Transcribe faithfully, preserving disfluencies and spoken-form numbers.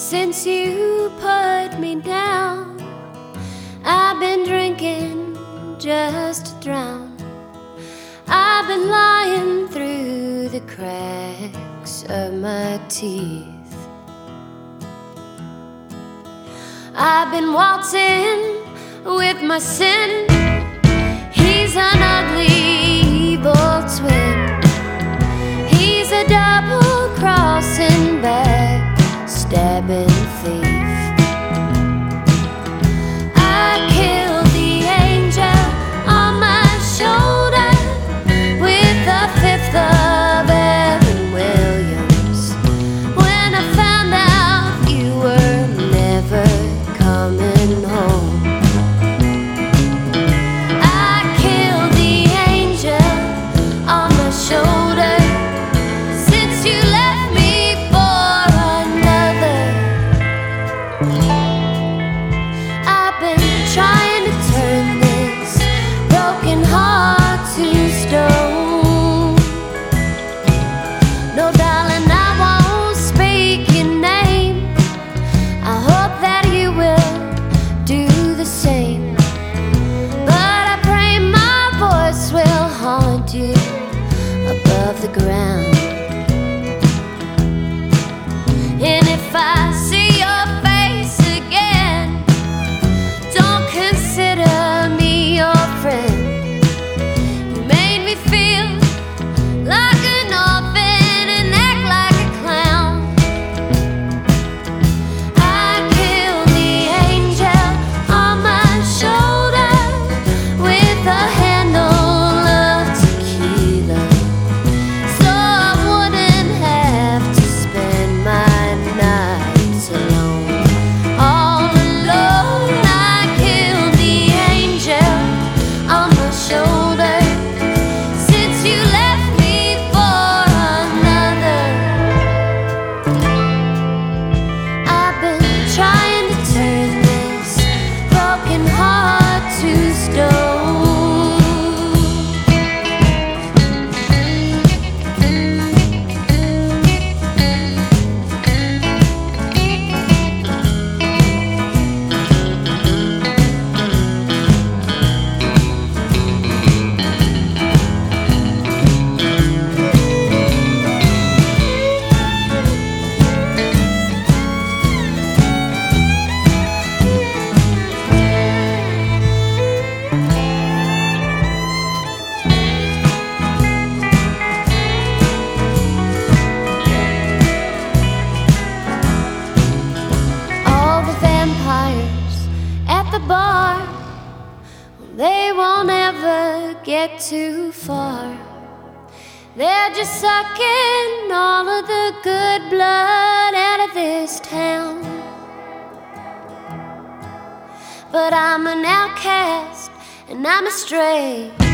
since you put me down. I've been drinking just to drown. I've been lying through the cracks of my teeth. I've been waltzing with my sin. He's an ugly evil twin. He's a double-crossing, back-stabbing thief. I killed the angel on my shoulder with the fifth of Evan Williams. When I found out you were never coming home, I killed the angel on my shoulder. Since you left me for another, I've been trying to turn this broken heart to stone. No, darling, I won't speak your name. I hope that you will do the same. But I pray my voice will haunt you above the ground. And if I see your face again, don't consider me your friend. You made me feel like an orphan and act like a clown. I killed the angel on my shoulder with a handle of tequila, so I wouldn't have to spend my nights alone. All alone, I killed the angel on my shoulder. Since you left me for another, I've been trying to turn this broken heart to stone. All the vampires at the bar, they won't ever get too far. They're just sucking all of the good blood out of this town. But I'm an outcast and I'm a stray.